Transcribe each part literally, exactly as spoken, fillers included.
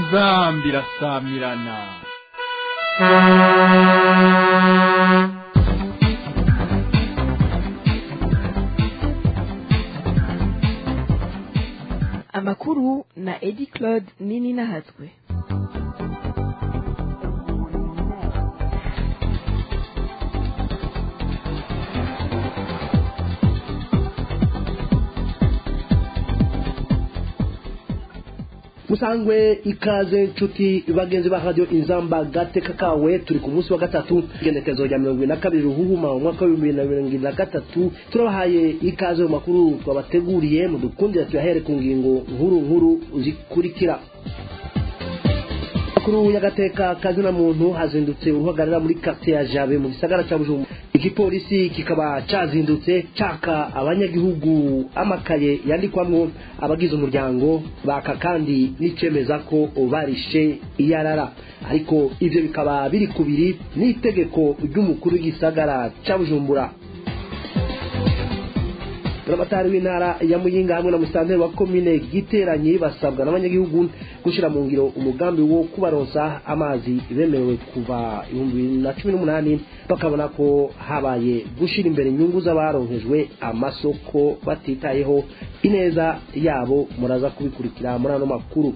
inzambi irasamirana. Amakuru na Edi Claude Nini Nahatswe. Musangwe ikaze nshuti bagenzi ba radio Inzamba gateka kawe turi ku munsi wa gatatu igendekezo rya mirongo ine na kabiri ruhuma mu mwaka wa bibiri na mirongo ine na gatatu turabahaye ikaze mu makuru twabateguriye mu dukundira tuyahere ku ngingo nkuru nkuru zikurikira. Makuru y'agateka kazina muntu hazindutse uruhagarara muri quartier ya Jabe mu gisagara cya Bujumbura. Igipolisi kikaba cazindutse caka abanyagihugu amakaye yandikwamwo abagize umuryango baka kandi nicemeza ko barishe iyarara, ariko ivyo bikaba biri kubiri n'itegeko ry'umukuru w'igisagara cya Bujumbura. Abatari w'intara ya Muyinga hamwe na musanteri wa commune Giteranyi basabwa n'abanyagihugu gushira mu ngiro umugambi wo kubaronsa amazi bemerewe kuva ibihumbi bibiri na cumi n'umunani bakabona ko habaye gushira imbere inyungu z'abaronkejwe amasoko batitayeho ineza yabo. Muraza kubikurikira muri ano makuru.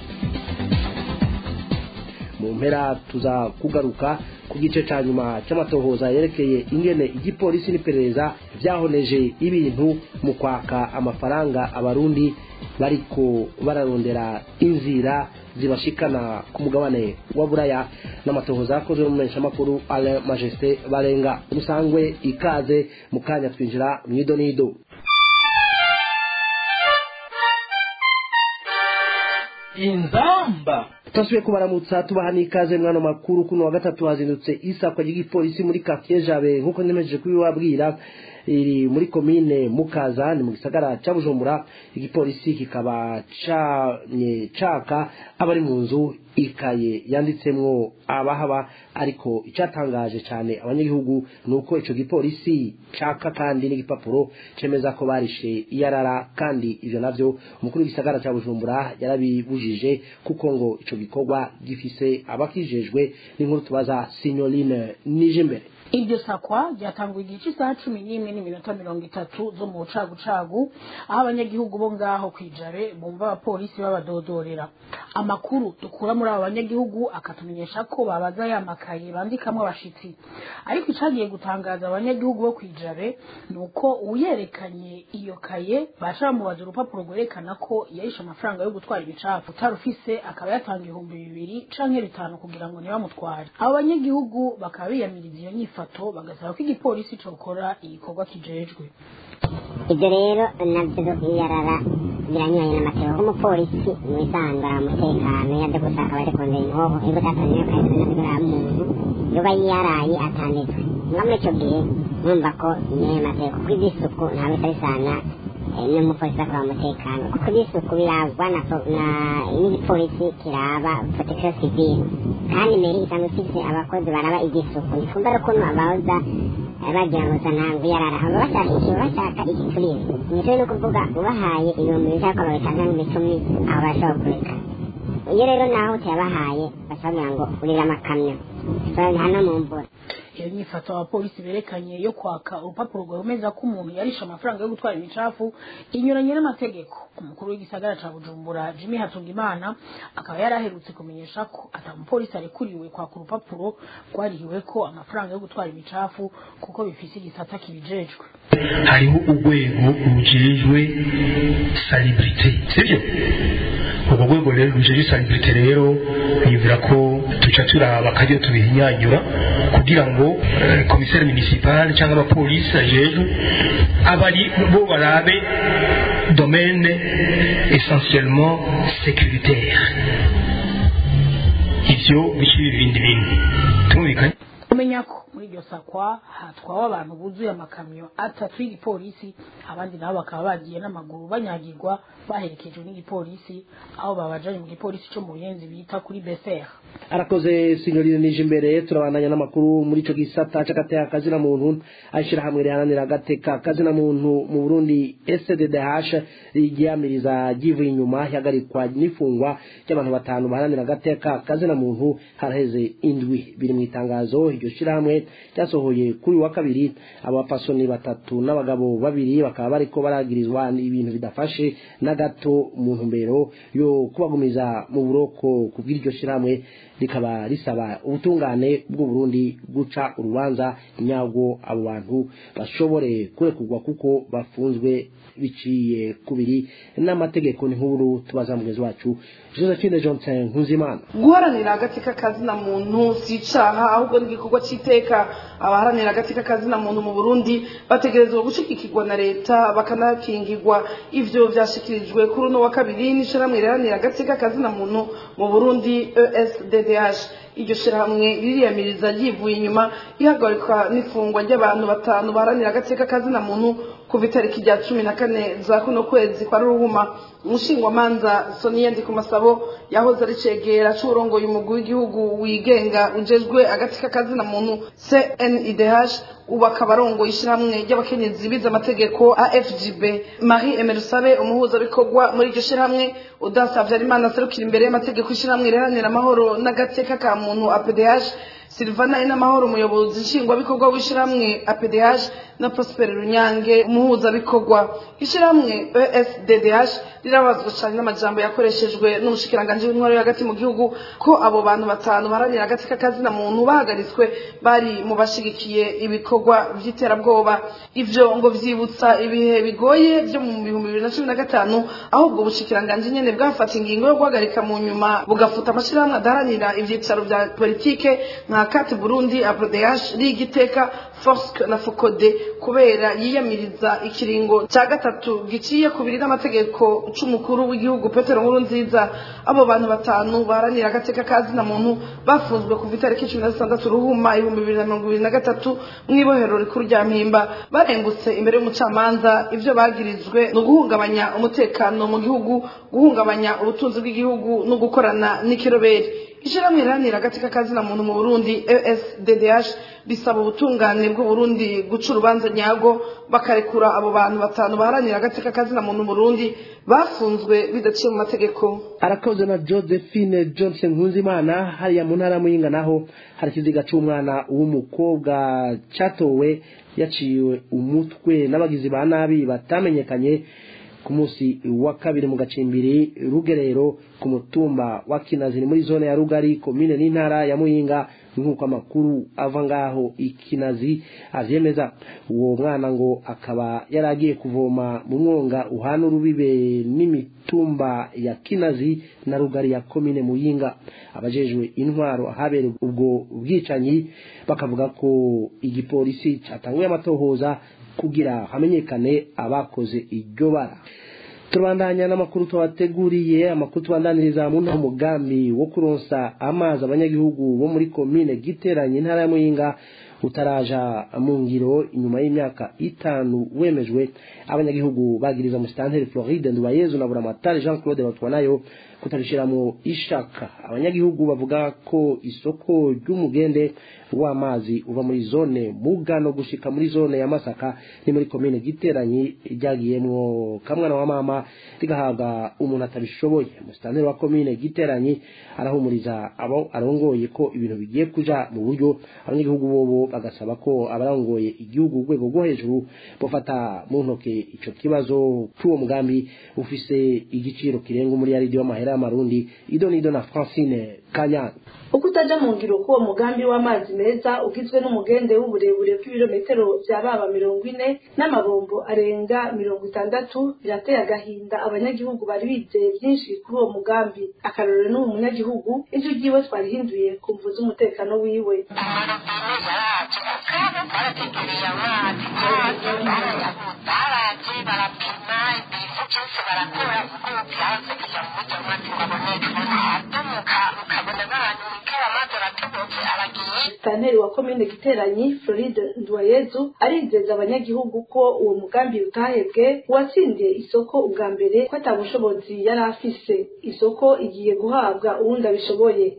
Mu mpera tuza kugaruka ku gice ca nyuma c'amatohoza yerekeye ingene igipolisi n'iperereza vyahoneje ibintu mu kwaka amafaranga abarundi bariko bararondera inzira zibashikana ku mugabane wa Buraya, n'amatohoza yakozwe mu mesha makuru Alain Majesté Barenga. Musangwe ikaze mu kanya twinjira mwido nido. Inzamba Tasuye kubaramutsa tubahani ikaze mwana makuru kuno wa gatatu hazindutse isakwa ry'igipolisi muri quartier Jabe nkuko nemeje kubibabwira iri muri commune Mukaza ni mu gisagara cya Bujumbura. Igipolisi kikaba canye caka abari mu nzu ikaye yanditsemwo abahaba, ariko icyatangaje cyane abanyagihugu nuko ico gipolisi caka kandi n'igipapuro cemeza ko barishe iyarara, kandi ivyo navyo umukuru w'igisagara cya Bujumbura yarabibujije kuko ngo ico gikorwa gifise abakijejwe. N'inkuru tubaza Signoline Nijimbere. Iryo sakwa ryatanguye igice isaha cumi n'imwe n'iminota mirongo itatu zo mu bucagucagu, aho abanyagihugu bo ngaho kwijare bumva abapolisi babadodorera. Amakuru dukura muri abo banyagihugu akatumenyesha ko babaza yamakaye bandikamwe abashitsi, ariko icagiye gutangaza abanyagihugu bo kwijare nuko uyerekanye iyo kaye basha bamubaza urupapuro rwerekana ko yarisha amafaranga yo gutwara ibicafu utarufise, akaba yatanga ibihumbi bibiri canke bitanu kugira ngo ntibamutware. Abo banyagihugu bakaba biyamiriza iyo nyifato bagasaba ko igipolisi cokora igikorwa kijejwe. Ibyo rero navyo iyarara biranyuranye n'amategeko. Umupolisi mwizangara umutekano yaje gushaka bari kondera inhoho ego tatanye akazi n'abira muntu yoba yaraye atanditswe ngamwe cyo gihe numva ko niye amategeko kw'isuku ntabe tarisana n'umupolisi akora umutekano kuko isuku biragwa na n'igipolisi kiraba protection civile, kandi meri isanzwe ifise abakozi baraba igisuku. Nikumva ko abahoza bagira ngo zanangu yarara aho bashaka icyo bashaka igiturizo nitwe no kuvuga ubahaye iyo mu bishaka babitanga n'imicumi aho bashaka kureka. Iyo rero naho cyabahaye bashaka ngo urira amakamyo hano mu mvura. Iyo nyifato abapolisi berekanye yo kwaka urupapuro rwemeza ko umuntu yarisha amafaranga yo gutwara imicafu inyuranye n'amategeko. Umukuru w'igisagara ca Bujumbura Jimmy Hatungimana akaba yaraherutse kumenyesha ko atamupolisi arekuriwe kwaka urupapuro rwarihiwe ko amafaranga yo gutwara imicafu kuko bifise igisata kibijejwe. Hariho urwego rujejwe salubrité, sivyo? Ubwo rwego rero rujejwe salubrité rero nivira ko tuca turaba kajyo tubihinyanyura kugira ngo commissaire municipal cyangwa abapolisi ajejwe abari bo barabe domaine essentiellement sécuritaire. Ivyo bishiri ibindi bindi tumvikanye. kumenya ko muri iryo sakwa hatwawe abantu buzuye amakamyo atatu y'igipolisi abandi nabo bakaba bagiye n'amaguru banyagirwa baherekejwe n'igipolisi aho babajanye mu gipolisi cyo mu Buyenzi bita kuri B C R. Arakoze Signorine nije imbere turabandanya n'amakuru muri ico gisata c'agateka kazina muntu ashira hamwe rihananira agateka kazina muntu mu Burundi S D D H rigiyamiriza givuye inyuma yagarikwa n'ifungwa cy'abantu batanu baharanira agateka kazina muntu haraheze indwi biri mu itangazo iryo shirahamwe ryasohoye kuri wa kabiri abapasoni batatu n'abagabo babiri bakaba bariko baragirizwa ibintu bidafashe na gato mu ntumbero yo kubagumiza mu buroko kubw'iryo shirahamwe rikaba risaba ubutungane bw'u Burundi guca urubanza nyago abo bantu bashobore kurekurwa kuko bafunzwe biciye kubiri n'amategeko n'inkuru tubaza mugezi wacu Josephine Johnson Nkuzimana. Guharanira agateka kazina muntu si icaha ahubwo n'igikorwa c'iteka. Abaharanira agateka kazina muntu mu Burundi bategerezwa gushigikirwa na leta bakanakingirwa. Ivyo vyashikirijwe kuri uno wa kabiri n'ishirahamwe riharanira agateka kazina muntu mu Burundi E S D D H. Iryo shirahamwe ririyamiriza yivuye inyuma ihagarikwa n'ifungwa ry'abantu batanu baharanira agateka kazina muntu kuva itariki rya cumi na kane za kuno kwezi kwa Ruhuma. Umushingwamanza Sonia Ndikumasabo yahoze ari cegera c'urongoye umugwi w'igihugu wigenga ujejwe agateka kazina muntu C N I D H ubu akaba arongoye ishirahamwe ry'abakenyezi bize amategeko A F G B. Marie Emerusabe umuhuzabikorwa muri iryo shirahamwe udasavye Arimana serukira imbere y'amategeko ishirahamwe riharanira amahoro n'agateka ka muntu A P D H, Silvana Inamahoro umuyobozi nshingwabikorwa w'ishirahamwe A P D H na Prosper Runyange umuhuzabikorwa. Ishirahamwe E S D D H rirabazwa cyane n'amajambo yakoreshejwe n'umushikiranganje w'intwaro hagati mu gihugu ko abo bantu batanu baharanira agateka kazina muntu bahagaritswe bari mu bashigikiye ibikorwa vy'iterabwoba. Ivyo ngo vyibutsa ibihe bigoye byo mu bihumbi bibiri na cumi na gatanu ahubwo ubushikiranganje nyene bwafata ingingo yo guhagarika mu nyuma bugafuta amashirahamwe adaharanira ivyicaro vya politike nka Kati Burundi, A P D H, Rigiteka, Forsk na Fokode kubera yiyamiriza ikiringo ca gatatu giciye kubiri n'amategeko c'umukuru w'igihugu Petero Nkurunziza. Abo bantu batanu baharanira agateka kazina muntu bafunzwe kuva itariki cumi na zitandatu Ruhuma ibihumbi bibiri na mirongo ibiri na gatatu mw'ibohero rikuru rya Mpimba barengutse imbere y'umucamanza. Ivyo bagirizwe no guhungabanya umutekano mu gihugu, guhungabanya ubutunzi bw'igihugu no gukorana n'ikiroberi. Ishirahamwe riharanira agateka kazina muntu mu Burundi E S D D H bisaba ubutungane bw'u Burundi guca urubanza nyago bakarekura abo bantu batanu baharanira agateka kazina muntu mu Burundi bafunzwe bidaciye mu mategeko. Arakoze na Josephine Johnson Nkuzimana. Hariya mu ntara muyinga naho hari ikiziga c'umwana w'umukobwa catowe yaciwe umutwe n'abagizi ba nabi batamenyekanye ku munsi wa kabiri mu gacimbiri Rugerero ku mutumba wa Kinazini muri zone ya Rugari komine n'intara ya Muyinga nk'uko amakuru ava ngaho Ikinazi avyemeza. Uwo mwana ngo akaba yaragiye kuvoma mu mwonga uhana urubibe n'imitumba ya Kinazi na Rugari ya komine Muyinga. Abajejwe intwaro ahabere ubwo bwicanyi bakavuga ko igipolisi catanguye amatohoza kugira hamenyekane abakoze iryo bara. Turabandanya n'amakuru twabateguriye. Amakuru tubandaniriza mu nta mugambi wo kuronsa amazi abanyagihugu bo muri komine Giteranye intara ya Muyinga utaraja mu ngiro inyuma y'imyaka itanu wemejwe. Abanyagihugu bagiriza musitanteri Floride Nduwayezu na Buramatari Jean Claude Batwanayo kutarishiramo ishaka. Abanyagihugu bavuga ko isoko ry'umugende w'amazi uva muri zone Mugano gushika muri zone ya Masaka ni muri komine Giteranye ryagiyemwo kamwana wa mama rigahabwa umuntu atabishoboye. Musitanteri wa komine Giteranye arahumuriza abo arongoye ko ibintu bigiye kuja mu buryo. Abanyagihugu bobo bagasaba ko abarongoye igihugu urwego rwo hejuru bofata mu ntoke ico kibazo cy'uwo mugambi ufise igiciro kirenga muri yaridi w'amahera y'amarundi. Idonido na Francine Kanyana. Ukutaja mu ngiro ko mugambi w'amazi meza ugizwe n'umugende w'uburebure bw'ibirometero bya baba mirongo ine n'amabombo arenga mirongo itandatu birateye agahinda abanyagihugu bari bizeye byinshi kuri uwo mugambi. Akarorero n'uwo munyagihugu ivyo giwe twarihinduye kumvuza umutekano wiwe. ukabona n'abantu bikaba amazi aratobotse aragiye musitanteri wa komine Giteranyi Floride Ndwayezu arizeza abanyagihugu ko uwo mugambi utahebwe uwatsindiye isoko ubwa mbere ko atabushobozi yari afise isoko igiye guhabwa uwundi abishoboye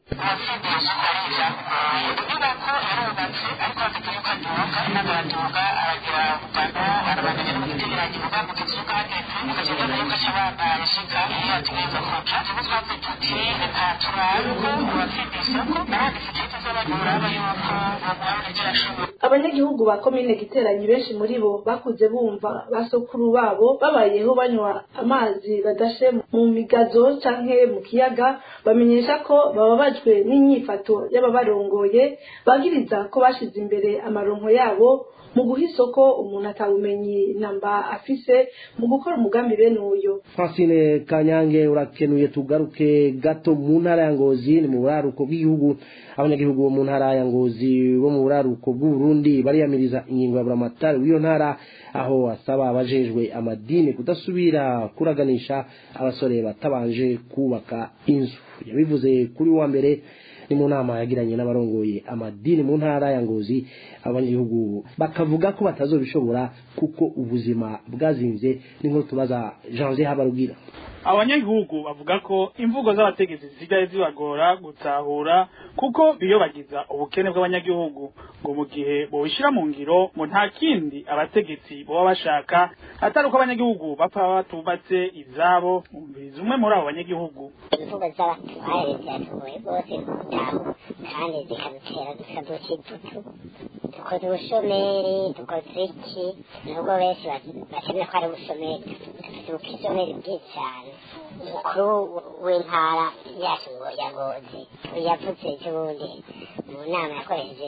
abanyagihugu ba komine Giteranyi benshi muri bo bakuze bumva basokuru babo babayeho banywa amazi badashe mu migazo canke mu kiyaga bamenyesha ko bababajwe n'inyifato y'ababarongoye bagiriza ko bashize imbere amaronko yabo mu guha isoko umuntu atabumenyi namba afise mu gukora umugambi bene uyo. Francine Kanyange urakenuye tugaruke gato mu ntara ya Ngozi ni mu buraruko bw'igihugu abanyagihugu bo mu ntara ya Ngozi bo mu buraruko bw'u Burundi bariyamiriza ingingo ya buramatari w'iyo ntara aho asaba abajejwe amadini kudasubira kuraganisha abasore batabanje kubaka inzu yabivuze kuri wa mbere ni mu nama yagiranye n'abarongoye amadini mu ntara ya Ngozi abanyagihugu bakavuga ko batazobishobora kuko ubuzima bwazimvye n'inkuru tubaza Jean Habarugira. Abanyagihugu bavuga ko imvugo z'abategetsi zisigaye zibagora gutahura kuko biyobagiza ubukene bw'abanyagihugu ngo mu gihe bobishira mu ngiro ngo nta kindi abategetsi boba bashaka atari uko abanyagihugu bapfa batubatse izabo umviriza umwe muri abo banyagihugu. Imvugo z'abatware ziratugoye rwose gutaho kandi zikadutera dusaduka idutu dukoze ubushomeri dukoze iki nubwo benshi bakemera ko ari ubushomeri dufite ubukishomeri bwinshi cyane. Umukuru w'intara yacu ngo ya Ngozi yavuze ejobundi mu nama yakoresheje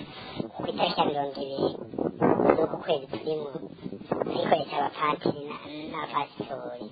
ku itariki ya mirongo ibiri z'uku kwezi turimo ayikoresha abapatiri n'abapasitori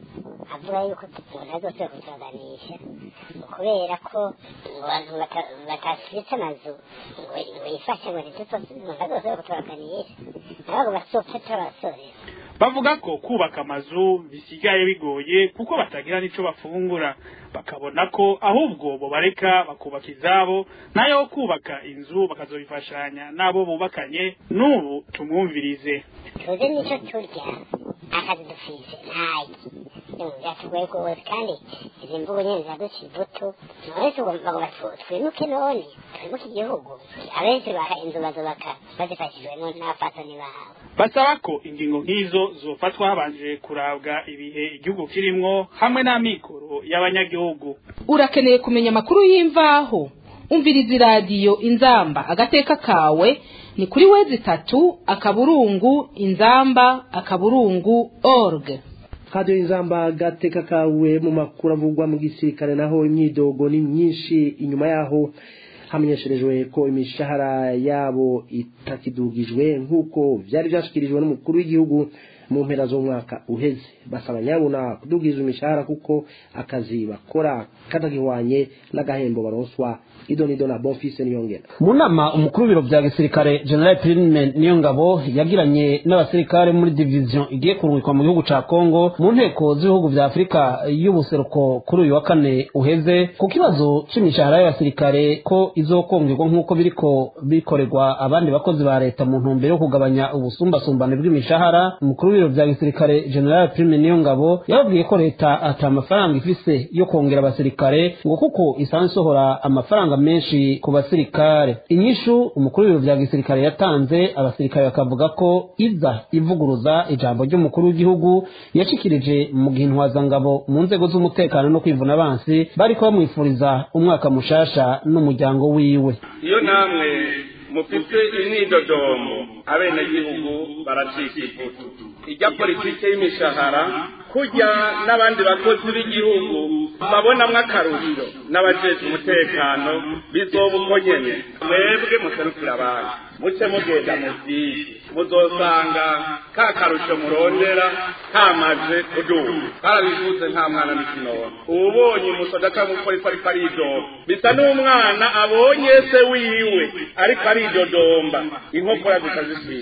avuga yuko umuntu azose kutuganisha kubera ko abantu batasiritse amazu ngo yifashe ngo umuntu azose kutuganisha ntabwo basopfa abasore. Bavuga ko kubaka amazu bisigaye bigoye kuko batagira nico bafungura bakabona ko ahubwo bo bareka bakubaka izabo nayo kubaka inzu bakazobifashanya nabo bubakanye n'ubu tumwumvirize. Tuze nico turya akazi dufise ntaki byatugoye rwose kandi izi mvugo nyine zaduca ivutu none tugomba twimuke none twimuke igihugu abenshi baka inzu bazubaka bazifashijwemo n'abafatani babo. Basaba ko ingingo nk'izo zofatwa habanje kurabwa ibihe igihugu kirimwo hamwe n'amikoro y'abanyagihugu. Urakeneye kumenya amakuru y'imvaho umviriza radio Inzamba agateka kawe ni kuri wezi tatu akaburungu inzamba akaburungu org. Radio Inzamba agateka kawe mu makuru avugwa mu gisirikare naho imyidogo ni myinshi inyuma yaho hamenyesherejwe ko imishahara yabo itakidugijwe nk'uko vyari byashikirijwe n'umukuru w'igihugu mu mpera z'umwaka uheze. Basaba nyabuna kudugiza imishahara kuko akazi bakora katagihwanye n'agahembo baronswa. Idonido na Bonfise Niyongera. Mu nama umukuru w'ibiro bya gisirikare General Prime Niyongabo yagiranye n'abasirikare muri division igiye kurungikwa mu gihugu ca Kongo mu nteko z'ibihugu vya Afrika y'ubuseruko kuri uyu wa kane uheze ku kibazo c'imishahara y'abasirikare ko izokongerwa nk'uko biriko bikorerwa abandi bakozi ba leta mu ntumbero yo kugabanya ubusumbasumbane bw'imishahara. Umukuru w'ibiro bya gisirikare General Prime Niyongabo yababwiye ko leta ata amafaranga ifise yo kongera abasirikare ngo kuko isanzwe isohora amafaranga menshi ku basirikare. Inyishu umukuru w'ibiro vya gisirikare yatanze abasirikare bakavuga ko iza ivuguruza ijambo ry'umukuru w'igihugu yashikirije mu gihe intwazangabo mu nzego z'umutekano no kwivuna abansi bariko bamwifuriza umwaka mushasha n'umuryango wiwe. Iyo namwe mufite imyidodomo abenegihugu baracika ivutu ijya politike y'imishahara kujya n'abandi bakozi b'igihugu babonamwo akarusho n'abajejwe umutekano bizoba uko nyene mwebwe muserukira abantu muce mugenda mu vyinshi muzosanga ka karusho murondera kamaze kuduga karabivuze nta mwana n'ikinono ubonye umusoda kamukoriko ariko aridoba bisa n'umwana abonye se wiwe ariko aridodomba inkokora zikazisira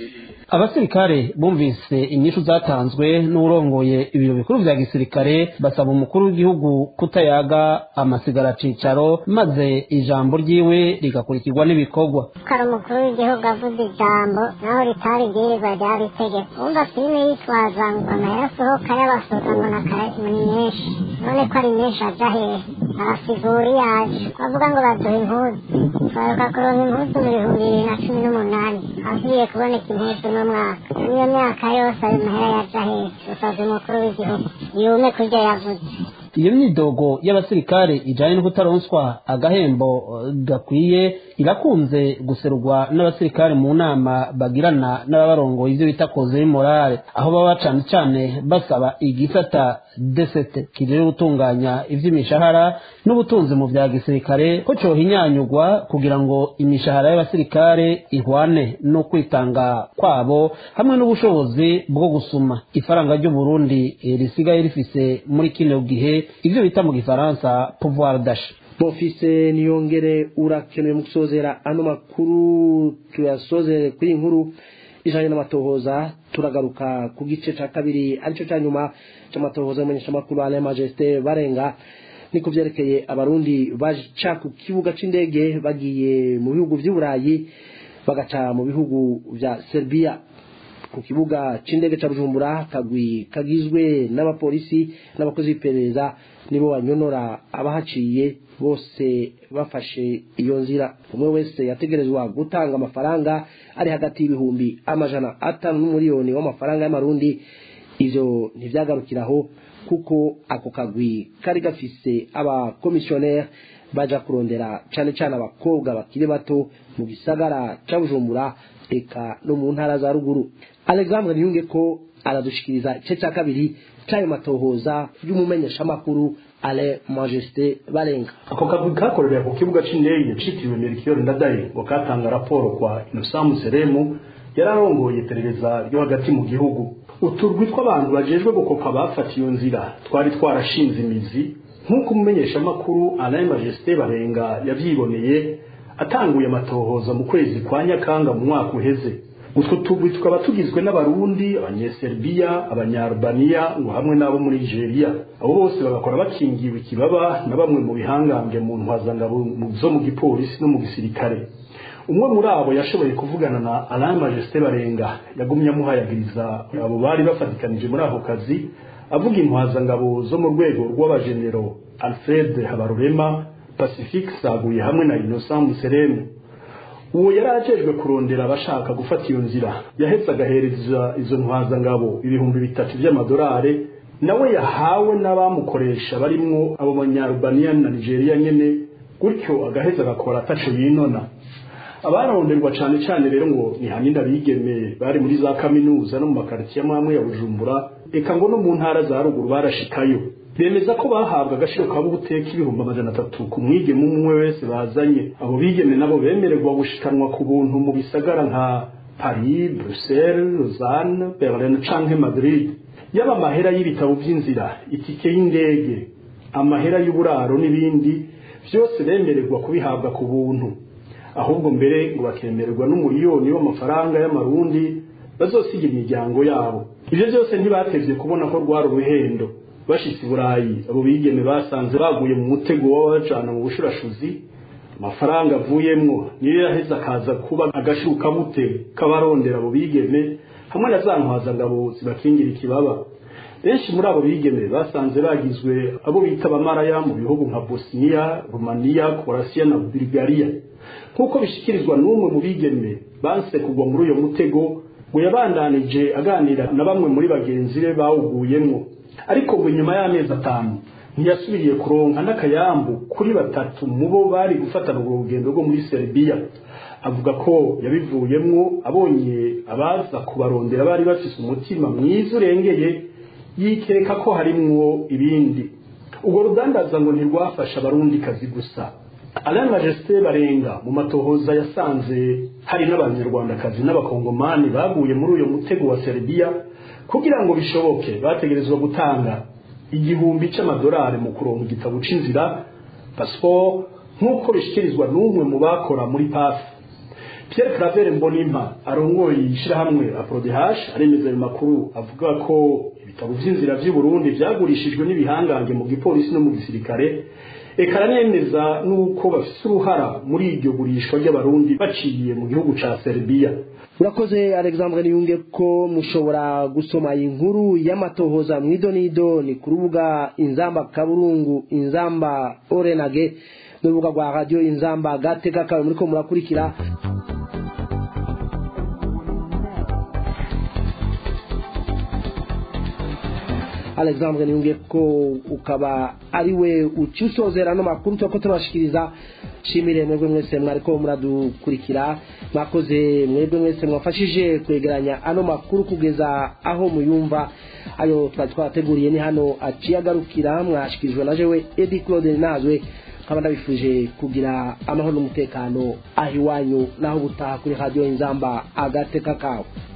abasirikare bumvise inyishu zatanzwe n'urongoye ibiro bikuru vya gisirikare basaba umukuru w'igihugu kutayaga amasigara cicaro maze ijambo ryiwe rigakurikirwa n'ibikorwa. Kari umukuru w'igihugu avuze ijambo naho ritari ibwirizwa ryari itegeko. Umva filime yitwaza ngo amahera asohoka y'abasohoka ngo ni menshi, none ko ari menshi aja hehe? Arasigura yaje bavuga ngo baduha impuzu, twaruka kuronka impuzu mu bihumbi bibiri na cumi n'umunani hagiye kuboneka impuzu n'umwaka, niyo myaka yose ayo mahera yaja hehe? Dusavye umukuru w'igihugu yume kurya yavuze. Iyo myidogo y'abasirikare ijanye no kutaronswa agahembo gakwiye irakunze guserurwa n'abasirikare mu nama bagirana n'abarongoye ivyo bita koze morale, aho baba cane cane basaba igisata desete kijejwe gutunganya ivy'imishahara n'ubutunzi mu vya gisirikare ko cohinyanyugwa kugira ngo imishahara y'abasirikare ihwane no kwitanga kwabo hamwe n'ubushobozi bwo gusuma ifaranga ry'u Burundi risigaye rifise muri kino gihe ivyo bita mu gifaransa pouvoir d'achat. Bofise niyongere urakenewe mu kusozera ano makuru tuyasozere kuri inkuru ijanye n'amatohoza. Turagaruka ku gice ca kabiri arico ca nyuma c'amatohoza y'amenyesha makuru Alain Majesté Barenga ni kuvyerekeye abarundi baca ku kibuga c'indege bagiye mu bihugu vy'Uburayi bagaca mu bihugu vya Serbia. Ku kibuga c'indege ca Bujumbura kagwi kagizwe n'abapolisi n'abakozi b'iperereza nibo banyonora abahaciye bose bafashe iyo nzira. Umwe wese yategerezwa gutanga amafaranga ari hagati y'ibihumbi amajana atanu n'umuriyoni w'amafaranga y'amarundi. Ivyo ntivyagarukiraho kuko ako kagwi kari gafise aba commissionnaire baja kurondera cane cane abakobwa bakiri bato mu gisagara ca Bujumbura eka no mu ntara za ruguru. Alexandre Niyunge ko aradushikiriza ice ca kabiri c'ayo matohoza y'umumenyesha makuru Alain Majesté Barenga. Ako kagwi kakorera ku kibuga c'indege citiriwe Melchior Ndadaye ngo katanga raporo kwa Innocent Museremu yararongoye iperereza ryo hagati mu gihugu. Uturwi tw'abantu bajejwe gukopa bafatiye nzira twari twarashinze imizi nk'uko umumenyesha makuru Alain Majesté Barenga yavyiboneye atanguye amatohoza mu kwezi kwa Nyakanga mu mwaka uheze. Utwo tugwi tukaba tugizwe n'abarundi, abanyeserbia, abanyarubania ngo hamwe n'abo muri Nigeria. Abo bose bagakora bakingiwe ikibaba na bamwe mu bihangange mu ntwazangabo zo mu gipolisi no mu gisirikare. Umwe muri abo yashoboye kuvugana na Alain Majesté Barenga yagumye amuhayagiriza abo bari bafatikanije muri ako kazi, avuga intwazangabo zo mu rwego rw'abagenero Alfred Habarurema, Pacifique Saguye hamwe na Innocent Museremu. Uwo yarajejwe kurondera abashaka gufata iyo nzira yahetse agahereza izo ntwazangabo ibihumbi bitatu by'amadolari nawe yahawe n'abamukoresha barimwo abo banyarubania na Nigeria nyene, gutyo agaheza agakora ataco yinona. Abaronderwa cane cane rero ngo ni hanini abigeme bari muri za kaminuza no mu makaritiye amwe ya Bujumbura eka ngo no mu ntara za ruguru barashikayo. Bemeza ko bahabwa agashiro kabo guteka ibihumbi amajana atatu ku mwigeme umwe wese bazanye. Abo bigeme nabo bemererwa gushikanwa ku buntu mu bisagara nka Paris, Bruxelles, Lausanne, Berlin canke Madrid. Yaba amahera y'ibitabo by'inzira, itike y'indege, amahera y'uburaro n'ibindi byose bemererwa kubihabwa ku buntu. Ahubwo mbere ngo bakemererwa n'umuriyoni w'amafaranga y'amarundi bazosiga imiryango yabo. Ivyo byose ntibatevye kubona ko rwari uruhendo. Bashitse Burayi abo bigeme basanze baguye mu mutego w'abajana mu bushurashuzi. Amafaranga avuyemwo niyo yaheza akaza kuba agashuka bute kabarondera abo bigeme hamwe na za ntwazangabo zibakingira ikibaba. Benshi muri abo bigeme basanze bagizwe abo bita abamaraya mu bihugu nka Bosnia, Romania, Croatia na Bulgaria. Nkuko bishikirizwa n'umwe mu bigeme banse kugwa muri uyo mutego ngo yabandanije aganira na bamwe muri bagenzi be bawuguyemwo. Ariko ngo nyuma y'amezi atanu ntiyasubiriye kuronka n'akayambu kuri batatu mubo bari gufatana urugendo rwo muri Serbia. Avuga ko yabivuyemwo abonye abaza kubarondera bari bafise umutima mwiza urengeye, yikeka ko harimwo ibindi. Ubwo rudandaza ngo ntirwafasha abarundi kazi gusa. Alain Majesté Barenga mu matohoza yasanze hari n'abanyarwandakazi n'abakongomani baguye muri uyo mutego wa Serbia. Kugira ngo bishoboke bategerezwa gutanga igihumbi c'amadolari mu kuronka igitabo c'inzira, passport, nk'uko bishikirizwa n'umwe mu bakora muri P A F. Pierre Claver Mbonimpa arongoye ishirahamwe Aprodehash aremeza ayo makuru avuga ko ibitabo vy'inzira vy'u Burundi vyagurishijwe n'ibihangange mu gipolisi no mu gisirikare eka nemeza nuko bafise uruhara muri iryo gurishwa ry'abarundi baciye mu gihugu ca Serbia. Urakoze Alexandre Niyunge ko mushobora gusoma inkuru y'amatohoza mwidonido ni ku rubuga Inzamba Kaburungu Inzamba Orenage n'urubuga rwa radio Inzamba Gateka kawe muri ko murakurikira. Alexandre Niyunge ko ukaba ari we ucyusozera no makuru twako tubashikiriza. Shimire mwebwe mwese mwariko muradukurikira, mwakoze mwebwe mwese mwafashije kwegeranya ano makuru kugeza aho muyumva. Ayo twari twateguriye ni hano aciye agarukira, mwashikirijwe na jewe Edi Claude Nazwe, kaba ndabifuje kugira amahoro n'umutekano ahiwanyu naho butaha kuri radio Inzamba Agateka kawe.